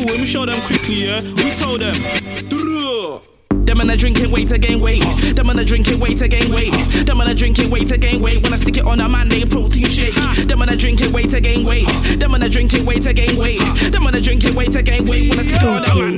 Google him, show them quickly, yeah. We told them. Them and I drink it, wait to gain weight. Them and I drink it, wait to gain weight. Them and I drink it, wait to gain weight. When I stick it on a man, they protein shake. Them and I drink it, wait to gain weight. Them and I drink it, wait to gain weight. Them and I drink it, wait to gain weight. When I stick it on a man.